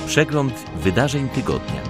Przegląd wydarzeń tygodnia.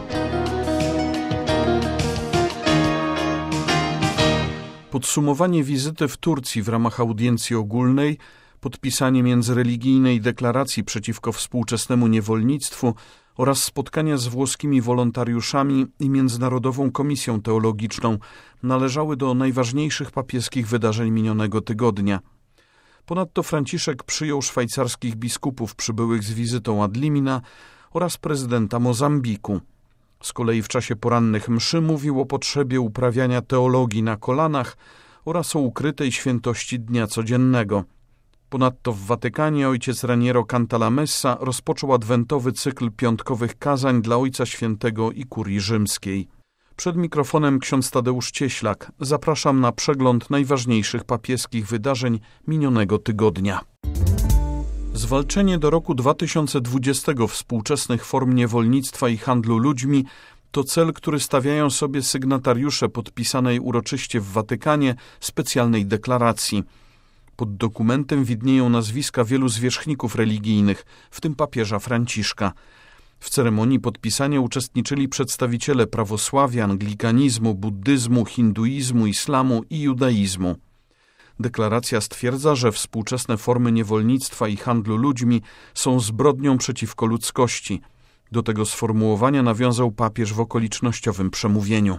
Podsumowanie wizyty w Turcji w ramach audiencji ogólnej, podpisanie międzyreligijnej deklaracji przeciwko współczesnemu niewolnictwu oraz spotkania z włoskimi wolontariuszami i Międzynarodową Komisją Teologiczną należały do najważniejszych papieskich wydarzeń minionego tygodnia. Ponadto Franciszek przyjął szwajcarskich biskupów przybyłych z wizytą ad limina oraz prezydenta Mozambiku. Z kolei w czasie porannych mszy mówił o potrzebie uprawiania teologii na kolanach oraz o ukrytej świętości dnia codziennego. Ponadto w Watykanie ojciec Raniero Cantalamessa rozpoczął adwentowy cykl piątkowych kazań dla Ojca Świętego i Kurii Rzymskiej. Przed mikrofonem ksiądz Tadeusz Cieślak. Zapraszam na przegląd najważniejszych papieskich wydarzeń minionego tygodnia. Zwalczenie do roku 2020 współczesnych form niewolnictwa i handlu ludźmi to cel, który stawiają sobie sygnatariusze podpisanej uroczyście w Watykanie specjalnej deklaracji. Pod dokumentem widnieją nazwiska wielu zwierzchników religijnych, w tym papieża Franciszka. W ceremonii podpisania uczestniczyli przedstawiciele prawosławia, anglikanizmu, buddyzmu, hinduizmu, islamu i judaizmu. Deklaracja stwierdza, że współczesne formy niewolnictwa i handlu ludźmi są zbrodnią przeciwko ludzkości. Do tego sformułowania nawiązał papież w okolicznościowym przemówieniu.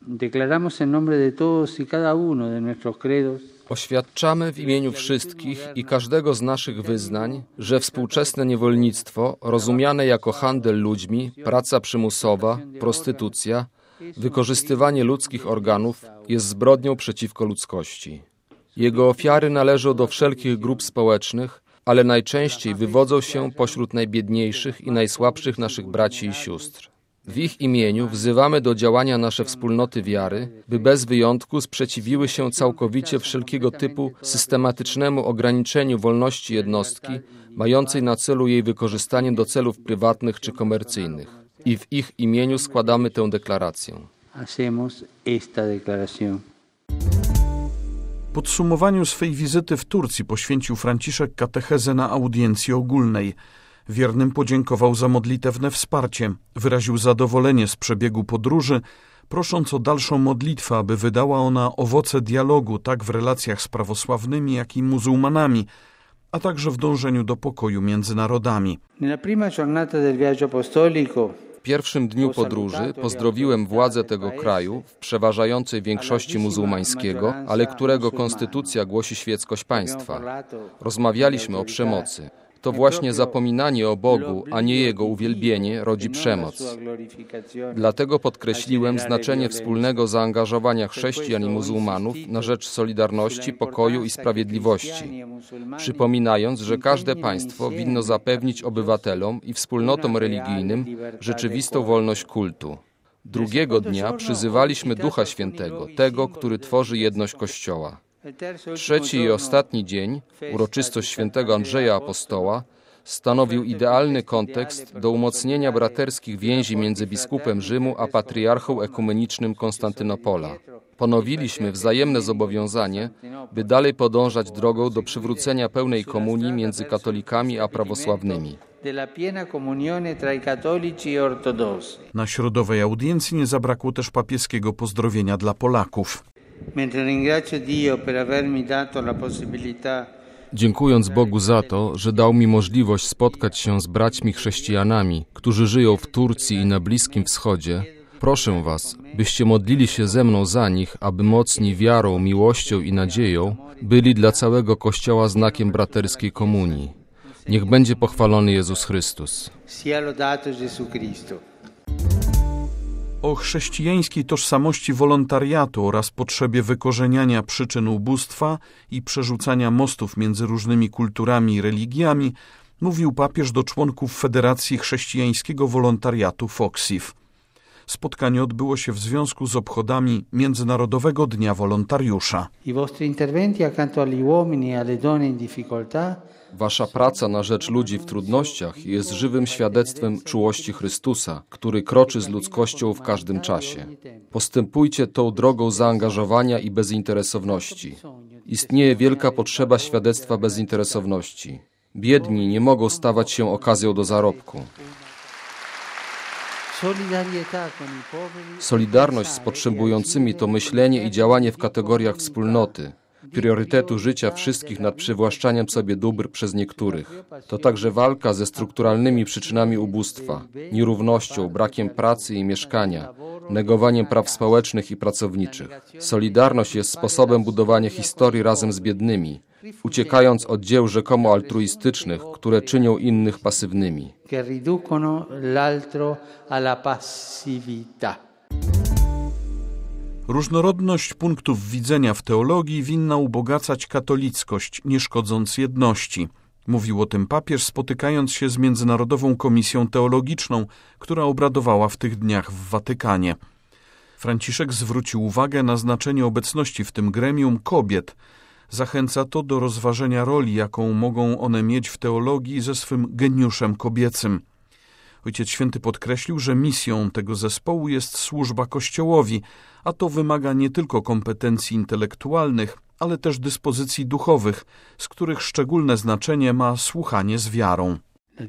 Oświadczamy w imieniu wszystkich i każdego z naszych wyznań, że współczesne niewolnictwo, rozumiane jako handel ludźmi, praca przymusowa, prostytucja, wykorzystywanie ludzkich organów jest zbrodnią przeciwko ludzkości. Jego ofiary należą do wszelkich grup społecznych, ale najczęściej wywodzą się pośród najbiedniejszych i najsłabszych naszych braci i sióstr. W ich imieniu wzywamy do działania nasze wspólnoty wiary, by bez wyjątku sprzeciwiły się całkowicie wszelkiego typu systematycznemu ograniczeniu wolności jednostki, mającej na celu jej wykorzystanie do celów prywatnych czy komercyjnych. I w ich imieniu składamy tę deklarację. Podsumowaniu swej wizyty w Turcji poświęcił Franciszek katechezę na audiencji ogólnej. Wiernym podziękował za modlitewne wsparcie, wyraził zadowolenie z przebiegu podróży, prosząc o dalszą modlitwę, aby wydała ona owoce dialogu tak w relacjach z prawosławnymi, jak i muzułmanami, a także w dążeniu do pokoju między narodami. W pierwszym dniu podróży pozdrowiłem władze tego kraju, w przeważającej większości muzułmańskiego, ale którego konstytucja głosi świeckość państwa. Rozmawialiśmy o przemocy. To właśnie zapominanie o Bogu, a nie Jego uwielbienie rodzi przemoc. Dlatego podkreśliłem znaczenie wspólnego zaangażowania chrześcijan i muzułmanów na rzecz solidarności, pokoju i sprawiedliwości, przypominając, że każde państwo winno zapewnić obywatelom i wspólnotom religijnym rzeczywistą wolność kultu. Drugiego dnia przyzywaliśmy Ducha Świętego, tego, który tworzy jedność Kościoła. Trzeci i ostatni dzień, uroczystość świętego Andrzeja Apostoła, stanowił idealny kontekst do umocnienia braterskich więzi między biskupem Rzymu a patriarchą ekumenicznym Konstantynopola. Ponowiliśmy wzajemne zobowiązanie, by dalej podążać drogą do przywrócenia pełnej komunii między katolikami a prawosławnymi. Na środowej audiencji nie zabrakło też papieskiego pozdrowienia dla Polaków. Dziękując Bogu za to, że dał mi możliwość spotkać się z braćmi chrześcijanami, którzy żyją w Turcji i na Bliskim Wschodzie, proszę Was, byście modlili się ze mną za nich, aby mocni wiarą, miłością i nadzieją byli dla całego Kościoła znakiem braterskiej komunii. Niech będzie pochwalony Jezus Chrystus. O chrześcijańskiej tożsamości wolontariatu oraz potrzebie wykorzeniania przyczyn ubóstwa i przerzucania mostów między różnymi kulturami i religiami mówił papież do członków Federacji Chrześcijańskiego Wolontariatu FOXIF. Spotkanie odbyło się w związku z obchodami Międzynarodowego Dnia Wolontariusza. Wasza praca na rzecz ludzi w trudnościach jest żywym świadectwem czułości Chrystusa, który kroczy z ludzkością w każdym czasie. Postępujcie tą drogą zaangażowania i bezinteresowności. Istnieje wielka potrzeba świadectwa bezinteresowności. Biedni nie mogą stawać się okazją do zarobku. Solidarność z potrzebującymi to myślenie i działanie w kategoriach wspólnoty, priorytetu życia wszystkich nad przywłaszczaniem sobie dóbr przez niektórych. To także walka ze strukturalnymi przyczynami ubóstwa, nierównością, brakiem pracy i mieszkania, negowaniem praw społecznych i pracowniczych. Solidarność jest sposobem budowania historii razem z biednymi, uciekając od dzieł rzekomo altruistycznych, które czynią innych pasywnymi. Różnorodność punktów widzenia w teologii winna ubogacać katolickość, nie szkodząc jedności. Mówił o tym papież, spotykając się z Międzynarodową Komisją Teologiczną, która obradowała w tych dniach w Watykanie. Franciszek zwrócił uwagę na znaczenie obecności w tym gremium kobiet. Zachęca to do rozważenia roli, jaką mogą one mieć w teologii ze swym geniuszem kobiecym. Ojciec Święty podkreślił, że misją tego zespołu jest służba Kościołowi, a to wymaga nie tylko kompetencji intelektualnych, ale też dyspozycji duchowych, z których szczególne znaczenie ma słuchanie z wiarą.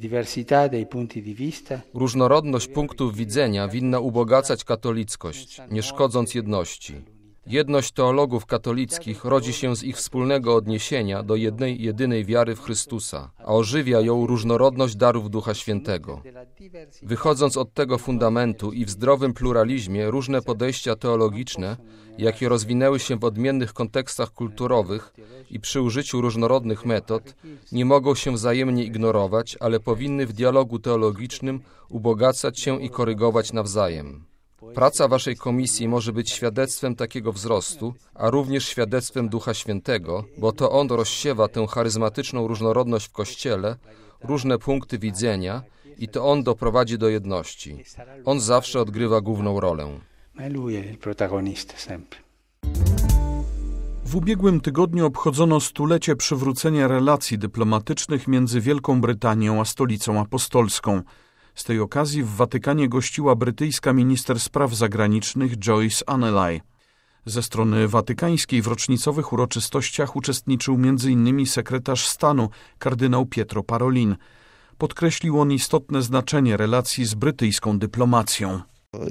Różnorodność punktów widzenia winna ubogacać katolickość, nie szkodząc jedności. Jedność teologów katolickich rodzi się z ich wspólnego odniesienia do jednej, jedynej wiary w Chrystusa, a ożywia ją różnorodność darów Ducha Świętego. Wychodząc od tego fundamentu i w zdrowym pluralizmie różne podejścia teologiczne, jakie rozwinęły się w odmiennych kontekstach kulturowych i przy użyciu różnorodnych metod, nie mogą się wzajemnie ignorować, ale powinny w dialogu teologicznym ubogacać się i korygować nawzajem. Praca waszej komisji może być świadectwem takiego wzrostu, a również świadectwem Ducha Świętego, bo to On rozsiewa tę charyzmatyczną różnorodność w Kościele, różne punkty widzenia i to On doprowadzi do jedności. On zawsze odgrywa główną rolę. W ubiegłym tygodniu obchodzono stulecie przywrócenia relacji dyplomatycznych między Wielką Brytanią a Stolicą Apostolską. Z tej okazji w Watykanie gościła brytyjska minister spraw zagranicznych Joyce Annelly. Ze strony watykańskiej w rocznicowych uroczystościach uczestniczył m.in. sekretarz stanu kardynał Pietro Parolin. Podkreślił on istotne znaczenie relacji z brytyjską dyplomacją.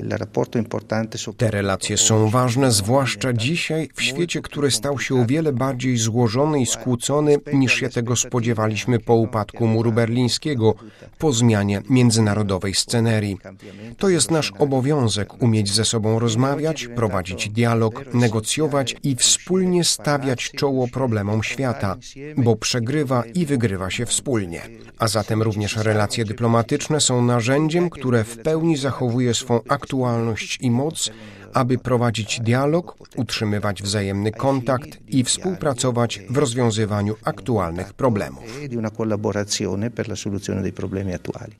Te relacje są ważne, zwłaszcza dzisiaj, w świecie, który stał się o wiele bardziej złożony i skłócony, niż się tego spodziewaliśmy po upadku muru berlińskiego, po zmianie międzynarodowej scenerii. To jest nasz obowiązek umieć ze sobą rozmawiać, prowadzić dialog, negocjować i wspólnie stawiać czoło problemom świata, bo przegrywa i wygrywa się wspólnie. A zatem również relacje dyplomatyczne są narzędziem, które w pełni zachowuje swą aktualność i moc, aby prowadzić dialog, utrzymywać wzajemny kontakt i współpracować w rozwiązywaniu aktualnych problemów.